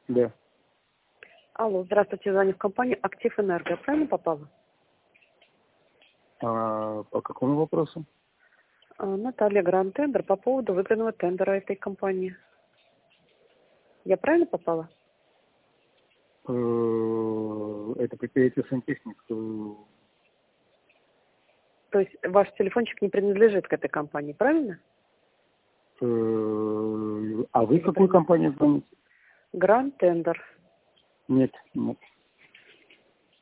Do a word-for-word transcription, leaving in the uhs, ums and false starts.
Да. Алло, здравствуйте, звоню в компанию «Актив Энерго». Я правильно попала? А по какому вопросу? А, Наталья, Гранд Тендер по поводу выигранного тендера этой компании. Я правильно попала? Э, Это предприятие «Сантехник». Э, То есть ваш телефончик не принадлежит к этой компании, правильно? э, А вы Или в какую принадлежит? компанию звоните? Гранд Тендер. Нет, нет.